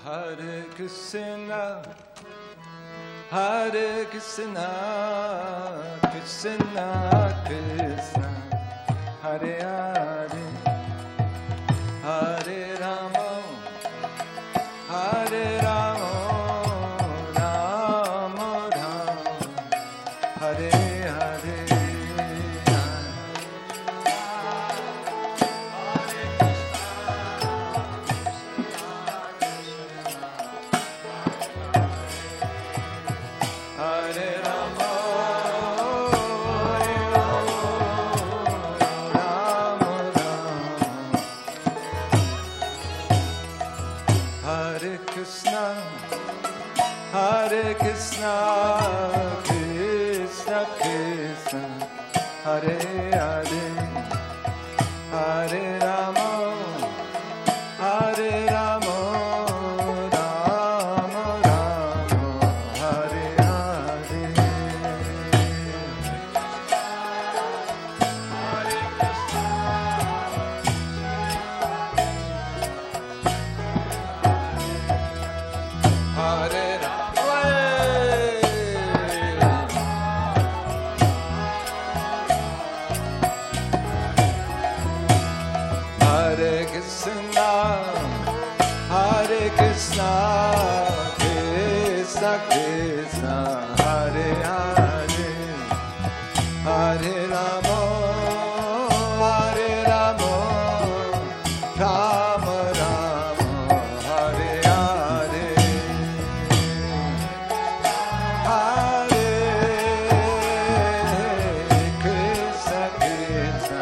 Hare Krishna, Hare Krishna, Krishna Krishna, Hare Hare, Hare Rama, Hare Rama, Rama Rama, Hare Hare. Hare Krishna, Krishna Krishna, Hare Hare, Hare Rama, Hare Rama, Rama Rama, Hare Hare. Hare Krishna, Hare Krishna, Krishna Krishna, Hare Hare, Hare Rama, Hare Rama, Rama Rama, Hare Hare, Hare Krishna Krishna.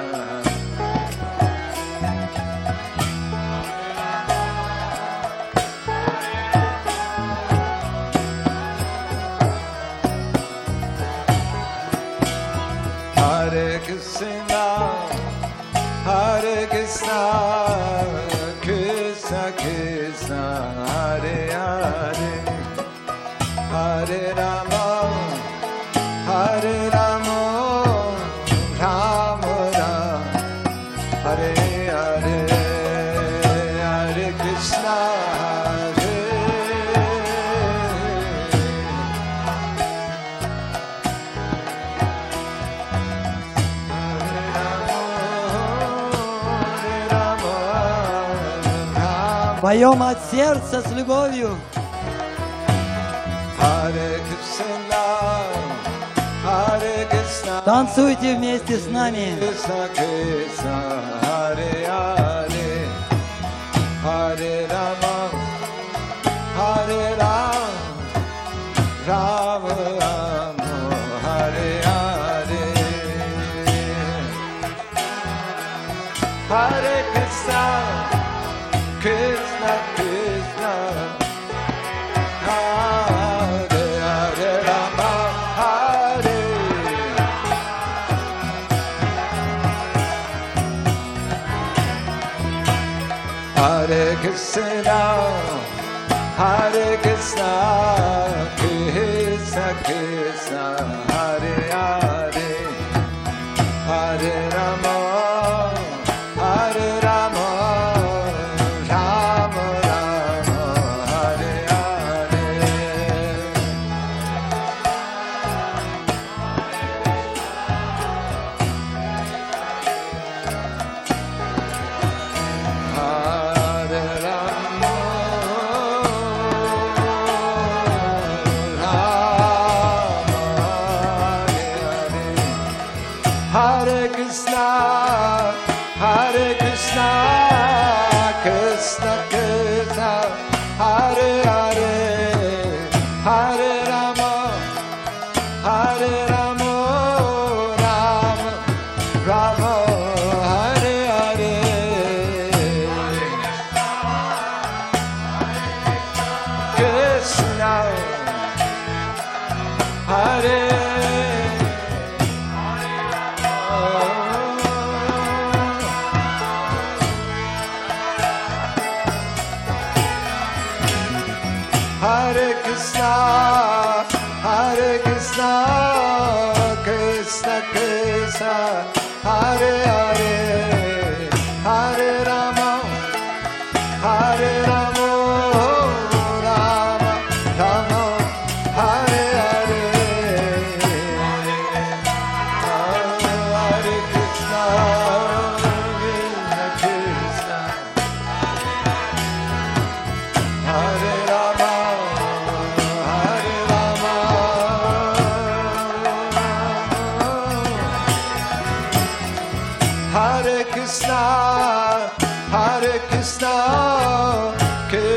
Hare Krishna, Hare Krishna, Krishna Krishna, Hare Hare, Hare Rama, Hare Rama, Rama Rama, Hare Hare, Hare Krishna, Поем от сердца с любовью. Hare Krishna, Hare Krishna, Танцуйте вместе с нами. Krishna Krishna, Hare Hare, Hare Rama, Hare Rama, Rama Rama, Hare Hare, Hare Krishna, Krishna Krishna, Hare Hare Rama, Hare Hare Krishna, Hare Krishna, Krishna Krishna, Hare Hare, Hare Rama, Hare Rama, Rama Rama, Hare Hare, Hare Rama, Rama, Hare Krishna, Hare Krishna, Krishna Krishna, Hare Hare, Hare Rama, Hare Rama, Rama Rama, Hare Hare, Krishna, Hare Hare Krishna, Hare Krishna, Krishna Krishna, Hare Hare, Hare Rama, Hare Rama,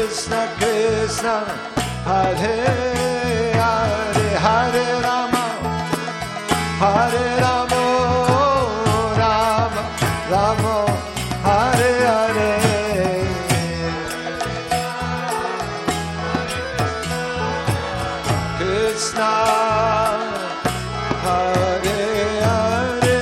Krishna Krishna Hare Hare Hare Rama Hare Rama Rama Rama Hare Hare Krishna Hare Hare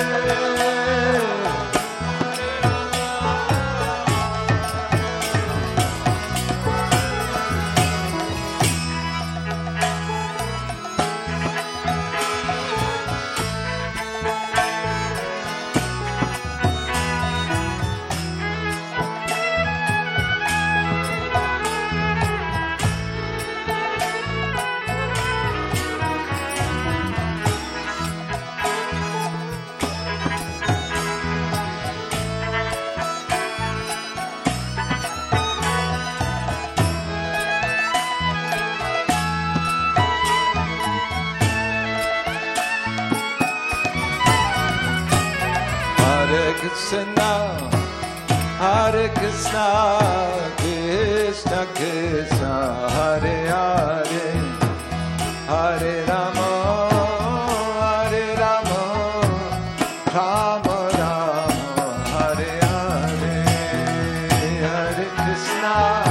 Hare Krishna, Hare Krishna, Krishna Krishna, Hare Hare, Hare Rama, Hare Rama, Rama Rama, Hare Hare, Hare Krishna.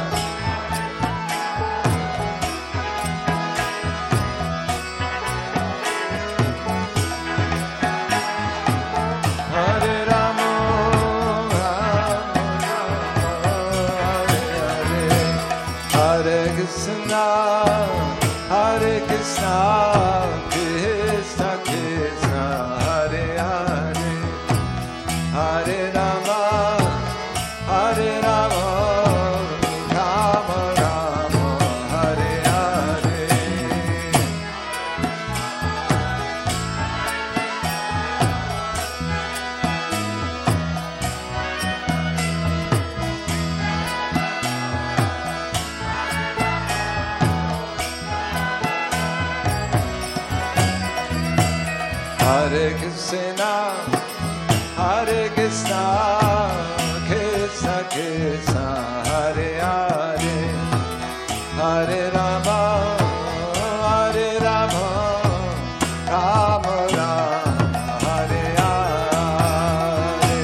Hare Rama, Hare Krishna, Hare Krishna, Krishna Krishna, Hare Hare, Hare Rama, Hare Rama, Rama Rama, Hare Hare. Hare Krishna, Hare Krishna, Krishna Krishna, Hare Hare, Hare Rama, Hare Rama, Rama Rama, Hare Hare.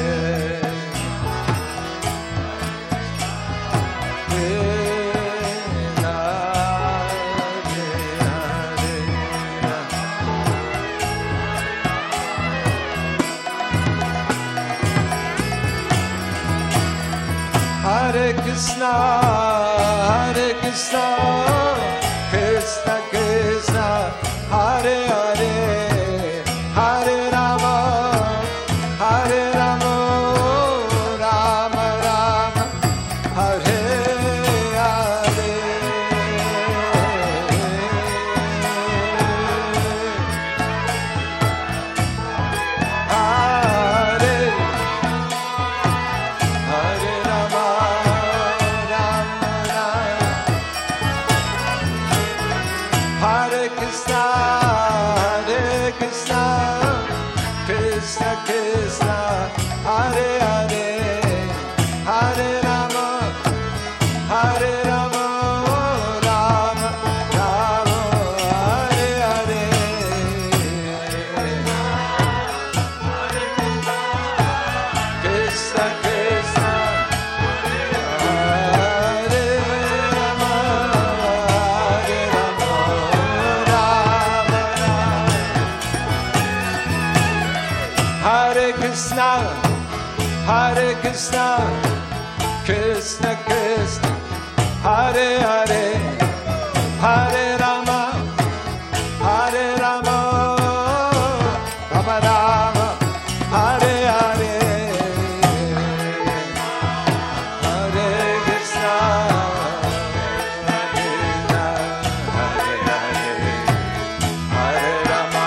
Krishna, Hare Krishna, Hare Krishna, Krishna Krishna, Hare Hare, Hare Rama, Hare Rama, Rama Rama, Hare Hare. Hare Hare Rama, Rama Rama, Hare Krishna, Hare Krishna, Krishna Krishna, Hare Hare, Hare Rama, Hare Rama, Rama Rama, Hare Hare. Krishna Krishna, Hare Rama, Hare Rama, Rama Rama. Hare Krishna, Hare Krishna, Krishna Krishna, Hare Hare, Hare Rama, Hare Rama, Rama Rama, Hare Hare. Hare Krishna, Hare Hare, Hare Rama,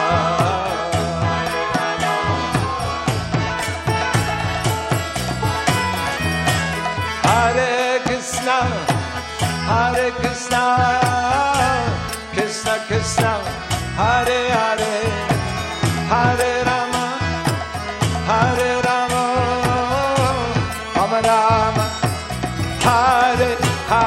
Hare Krishna, Hare Krishna, Krishna Krishna, Hare Hare, Hare Rama, Hare Rama, Rama Rama, Hare Hare.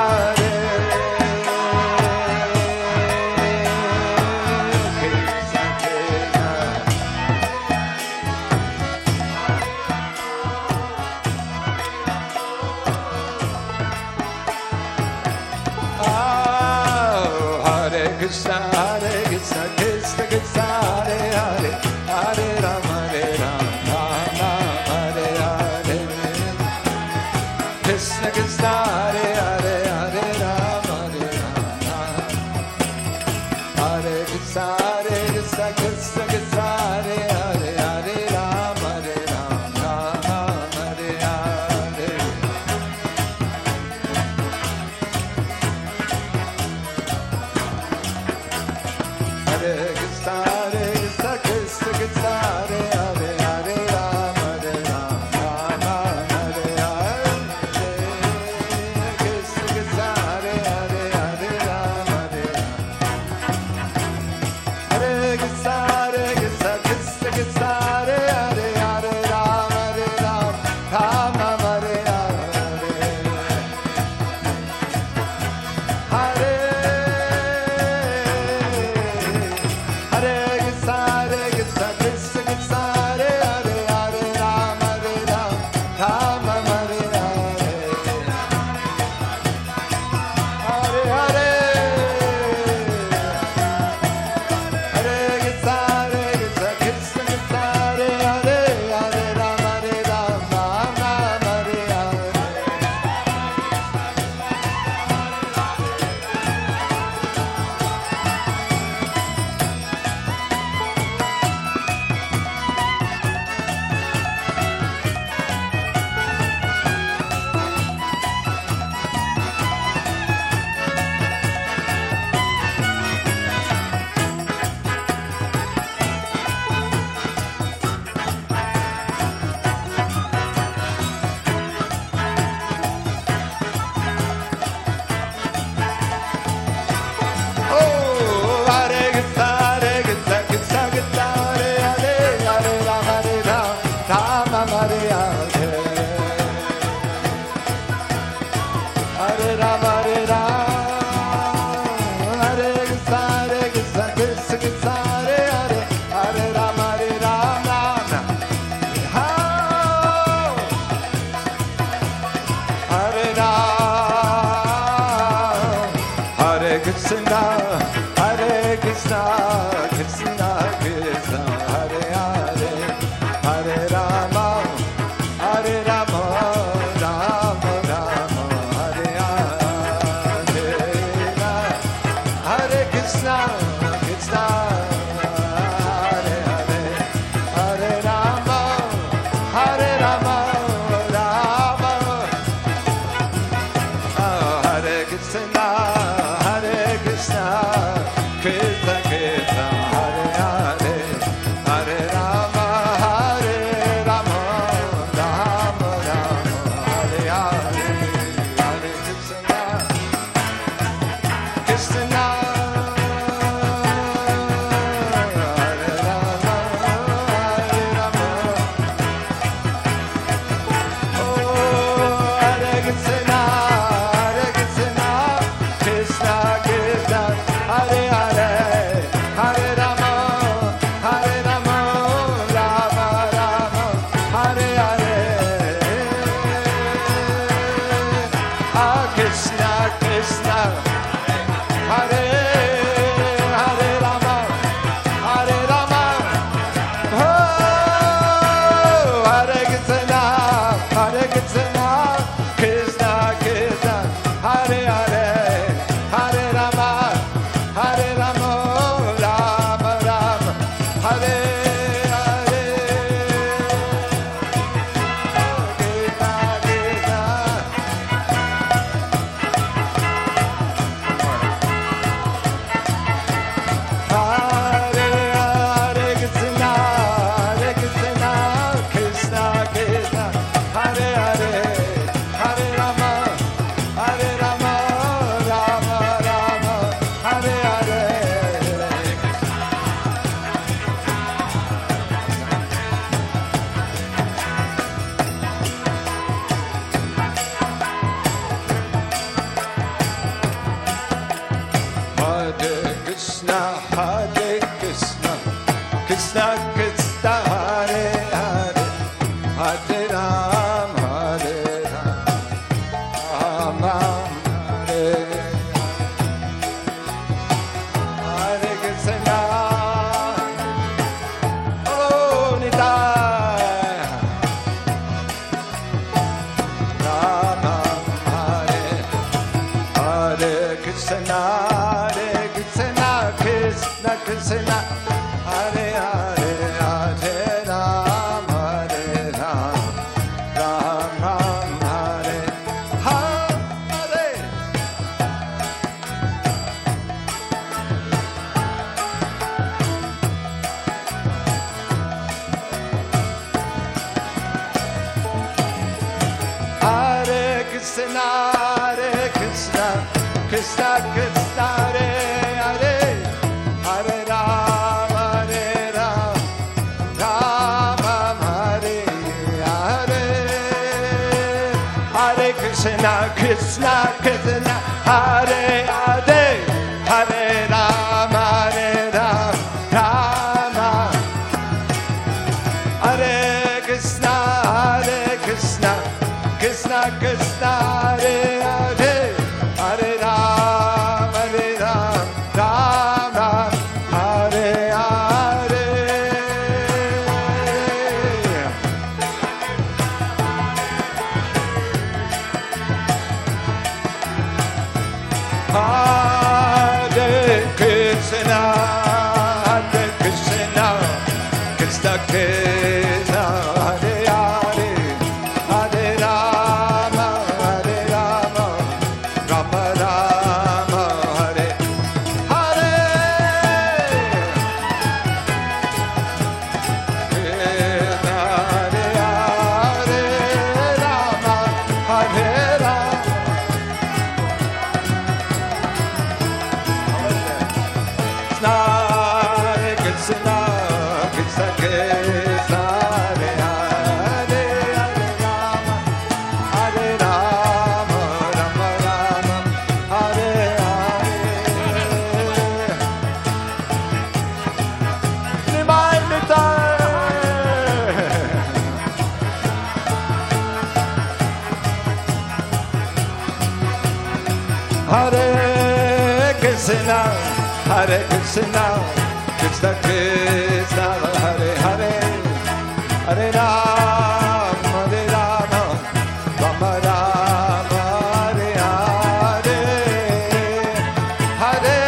Hare Krishna, Krishna Krishna, Hare Hare, Hare Rama, Rama Hare Hare. Krishna Krishna, Hare Hare, Hare Rama, Hare Krishna, Krishna Krishna, Hare Hare, Hare Rama, Hare Hare. Hare Krishna, Krishna Krishna, Hare Hare, Hare Rama, Hare Hare. Krishna Krishna, Hare Hare, Hare Rama, Hare Krishna, Krishna Krishna, Hare Hare, Hare Rama, Rama Hare Hare. Hare Hare Krishna, Krishna Krishna, Hare Hare, Hare Rama, Rama Hare Hare. Hare Hare Hare Krishna, Krishna Krishna, Hare Hare, Hare Rama, Rama Hare Hare. Oh, Hare Krishna, Krishna Krishna, Hare Hare, Hare Rama, Rama Hare Hare. Hare Rama, Hare Krishna, Krishna Krishna, Hare Hare, Hare Rama, Rama. Hare Rama, Hare Krishna, Krishna Krishna, Hare Hare, Hare Rama, Rama Rama, Hare Hare. Hare Krishna, Krishna, Hare Hare, Hare Rama, Rama Rama. Hare Krishna, Krishna Krishna, Hare Hare, Hare Rama, Rama Rama, Hare Hare. Hare Krishna, Krishna, Hare Rama, Rama. Oh, Hare Krishna, Krishna Krishna, Hare Hare, Hare Rama, Rama Rama, Hare Hare. Krishna Krishna, Hare Rama, oh, Hare Krishna, Krishna Krishna, Hare Hare, Hare Rama, Rama Rama, Hare Hare. Krishna Krishna, Krishna, Hare Krishna, Krishna Krishna, Hare Hare, Hare Ram, Hare Ram, Ram Ram, Hare Hare. Hare Krishna, Hare Krishna, Krishna Krishna, Hare Hare, Hare Ram, Hare Ram, Ram Ram, Hare Hare. Hare Krishna, Krishna Krishna, Hare Hare, Hare Ram, Hare Ram, Ram Ram. Hare Krishna, Hare Krishna, Krishna Krishna, Hare Hare, Hare Ram, Hare Ram, Ram Ram, Hare Hare. Hare Krishna, Hare Krishna, Krishna Krishna, Hare Hare, Hare Rama, Hare Rama, Rama Rama, Hare Hare. Krishna, Hare Hare, Rama, Hare Rama. Krishna, Krishna Krishna, Hare Hare, Hare Rama, Hare Rama, Rama Rama, Hare Hare. Nimai Nitai. Hare Krishna, Hare Krishna, Krishna Krishna, Hare Hare, Hare Rama, Hare Rama, Rama Rama, Hare Hare, Hare.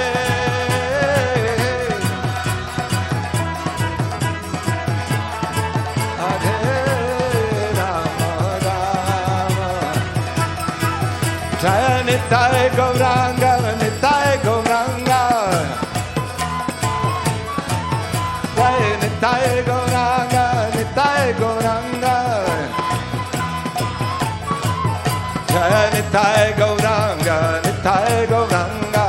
Hare Rama, Rama. Jaya Nitai Gauranga, Nitai Gauranga. Jaya Nitai Gauranga, Nitai Gauranga. Jaya Nitai Gauranga, Nitai Gauranga.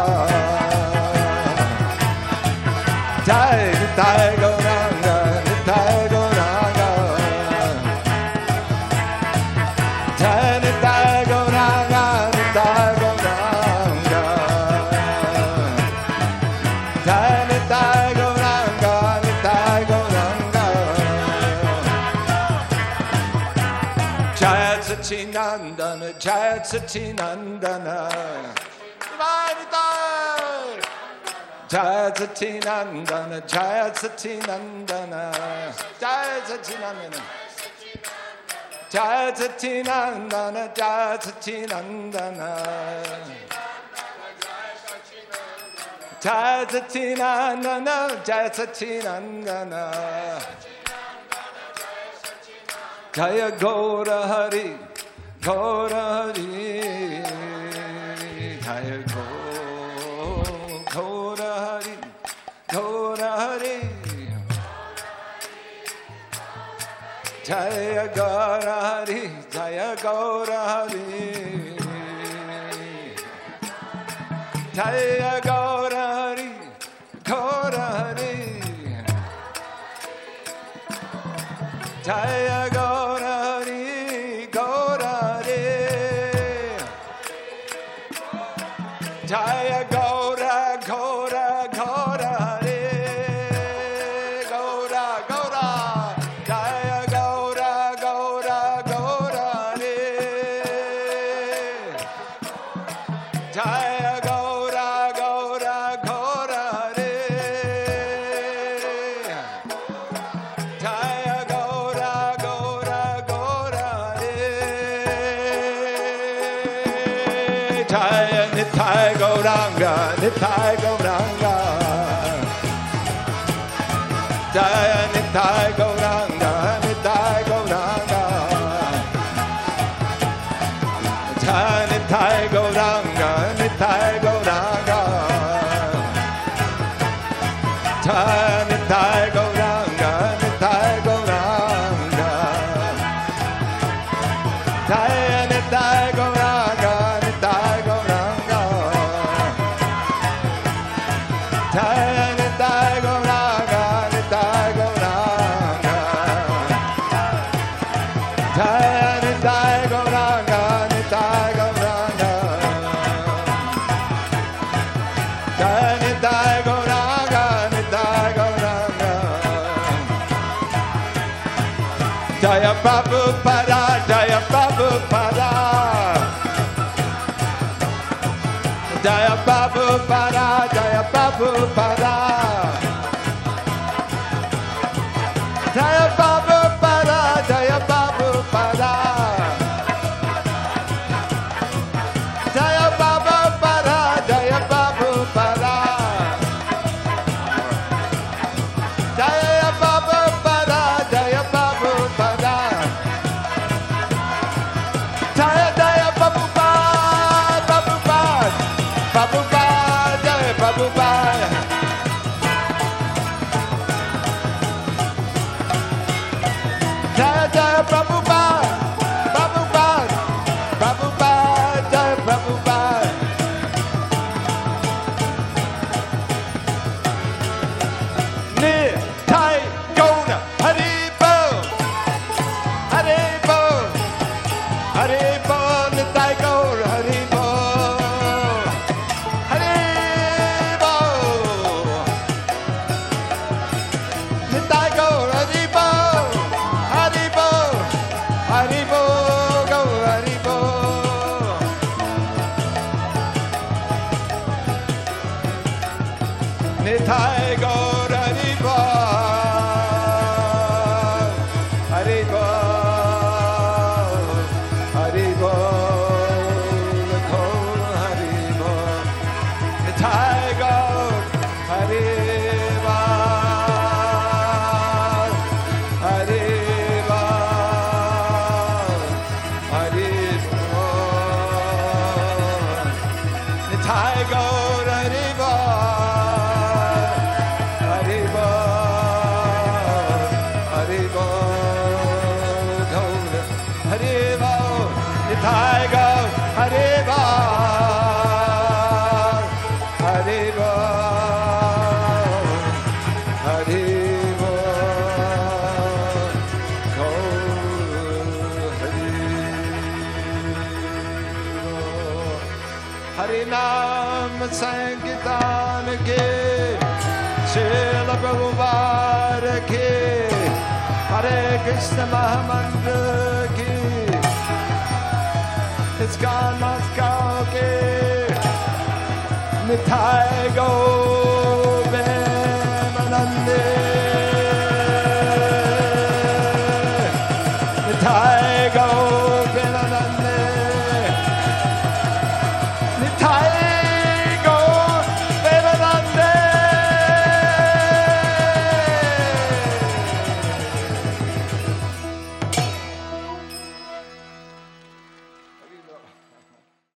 Jaya Nitai Gauranga, Nitai Gauranga. Jaya Nitai Gauranga, Nitai Gauranga. Jaya Nitai Gauranga, Nitai Gauranga. Jaya Sachinandana, Jaya Sachinandana. Jaya Sachinandana, Jaya Sachinandana, Jaya Sachinandana. Jaya Sachinandana, Jaya Sachinandana. Jaya Sachinandana, Jaya Sachinandana. Jaya Gaura Hari, Gaura Hari. Jaya Gaura Hari, Gaura Hari. Jaya Gaura Hari, Jaya Gaura Hari. Jaya Gaura Hari, Gaura Hari. Jaya Gaura Hari, Gaura Hari. Jaya Gaura, Gaura, Gaura Hari. Gaura, Gaura. Jaya Gaura, Gaura, Gaura Hari. Jaya Gaura, Gaura, Gaura Hari. Jaya Gaura, Gaura, Gaura Hari. Jaya Nitai Gauranga, Nitai Gauranga. Jaya Nitai Gauranga, Nitai Gauranga. Jaya Nitai Gauranga, Nitai Gauranga. Jaya Nitai Gauranga, Nitai Gauranga. Jaya Nitai Gauranga, Nitai Gauranga. Jaya Nitai Gauranga, Nitai Gauranga. Jaya Nitai Gauranga, Nitai Gauranga. Jaya Nitai Gauranga, Nitai Gauranga. Jaya Prabhupada, Jaya Prabhupada. Jaya Prabhupada, Jaya Prabhupada. Jaya Prabhupada, Jaya Prabhupada. Jaya Prabhupada, Jaya Prabhupada. Jaya Prabhupada, Jaya Prabhupada. Jaya Jaya Prabhupada, Prabhupada. Prabhupada, Jaya Prabhupada. Jaya Jaya Prabhupada, Prabhupada, Prabhupada, Jaya Prabhupada. Nitai Gaura, Hari Bol, Hari Bol, Hari Bol, Nitai Gaura, Hari Bol, Hari Bol, Nitai Gaura, Hari Bol, Hari Bol, Hari Bol, Gaura, Hari Bol. Nitai Gaura, Hari Bol, Hari Bol, Hari Bol, Gaura, Hari Bol. Nitai Gaura, Hari Bol, Hari Bol, Hari Bol. Nitai Gaura, Hari Bol, Hari Bol, Hari Bol, Gaura, Hari Bol. Nitai Gaura, Hari Bol, Hari Bol, Hari Bol, Gaura, Hari Bol. Harinam Sankirtan ke, Srila Prabhupada ke, Hare Krishna Mahamantra ki, ISKCON Moscow ke, Nitai Gaura.